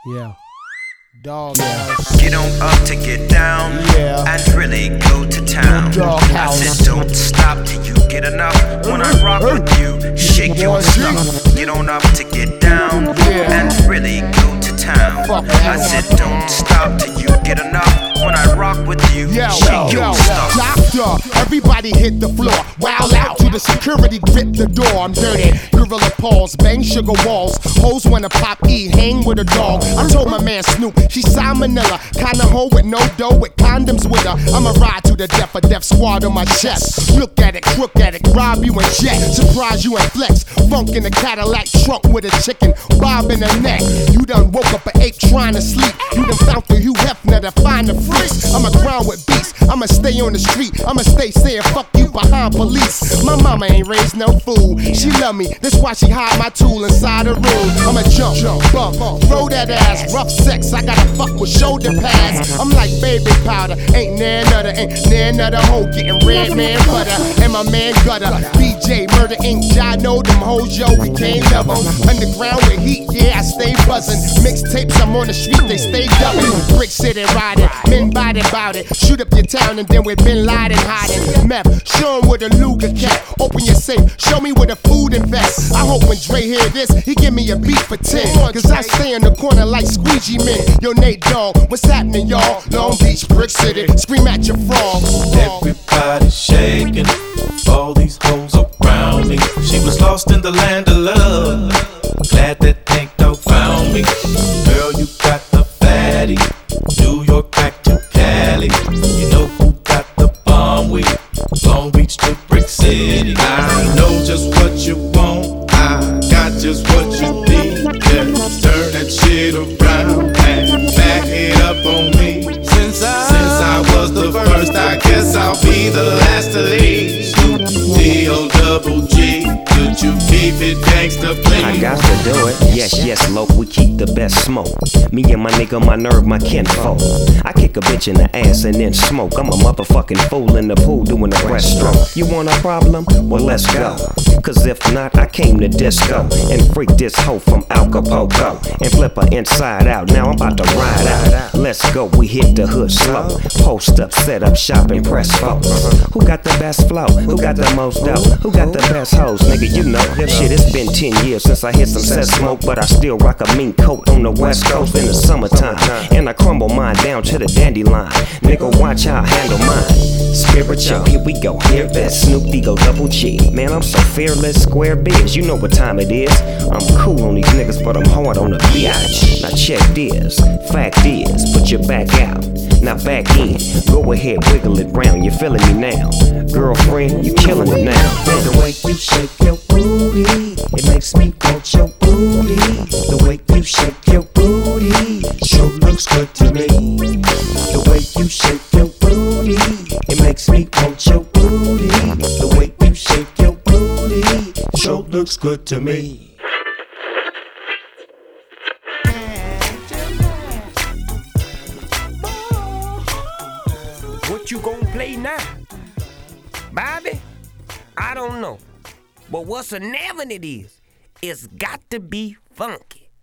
Yeah. Dog house. Get on up to get down, and really go to town. I said don't stop till you get enough. When I rock with you, shake your stuff. Get on up to get down, and really go to town. I said don't stop till you get enough. When I rock with you, shake your stuff. Doctor, everybody hit the floor. Wild out to the security, grip the door. I'm dirty, gorilla paws, bang sugar walls. Hoes wanna pop E, hang with a dog. I told my man Snoop, she's salmonella. Kinda hoe with no dough, with condoms with her. I'ma ride to the death, a death squad on my chest. Look at it, crook at it, rob you and jet. Surprise you and flex. Funk in the Cadillac trunk with a chicken, bob in the neck. You done woke up an ape trying to sleep. You done found the Hugh Hefner to find the freaks. I'ma ground with beasts, I'ma stay on the street. I'ma stay saying fuck you behind police. My mama ain't raised no fool. She love me, that's why she hide my tool inside her room. I'ma jump, bump, throw that ass. Rough sex, I gotta fuck with shoulder pads. I'm like baby powder, ain't near another hoe getting red man butter. And my man gutter, BJ Murder Inc. I know them hoes, yo, we can't love them. Underground with heat, yeah, I stay buzzing. Mixtapes, I'm on the street, they stay dubbing. Brick City riding, men body bout it. Shoot up your town and then with Bin Laden hiding. Meth, show him where the Luger cat. Open your safe, show me where the food invest. I hope when Dre hear this, he give me a beat for 10. Cause I stay in the corner like squeegee men. Yo, Nate Dogg, what's happening, y'all? Long Beach, Brick City, scream at your frogs. Everybody shaking, all these hoes around me. She was lost in the land of love. Glad that Tank Dog found me. Girl, you got the fatty. New York back to Cali. You know who got the bomb weed? Long Beach to Brick City. I know just what you want. I got just what you need. Yeah, turn that shit around and back it up on me. Since I was the first, I guess I'll be the last to leave. D-O-double-G, could you keep it gangsta, please? I got to do it. Yes, local, we keep the best smoke. Me and my nigga, my nerve, my kinfolk. I kick a bitch in the ass and then smoke. I'm a motherfucking fool in the pool doing the breaststroke. You want a problem? Well, let's go. Cause if not, I came to disco and freak this hoe from Acapulco and flip her inside out. Now I'm about to ride out. Let's go, we hit the hood slow. Post up, set up shop and press folks. Who got the best flow? Who got the most dough? Who got the best hoes? Nigga, you know. Shit, it's been 10 years since I hit some set smoke, but I still rock a mean coat on the west coast in the summertime. And I crumble mine down to the dandelion. Nigga, watch how I handle mine. Spiritual, here we go, hear this. Snoop D-O-double-G. Man, I'm so fearless, square biz. You know what time it is. I'm cool on these niggas, but I'm hard on the bitch. Now check this. Fact is, put your back out. Now back in. Go ahead, wiggle it round. You feeling me now? Girlfriend, you killing it now. The way you shake your booty, it makes me want your booty. The way you shake your booty, sure looks good to me. The way you shake your booty, it makes me want your booty. The way you shake your booty, sure looks good to me. What you gonna play now? Bobby? I don't know. But whatsoever it is, it's got to be funky.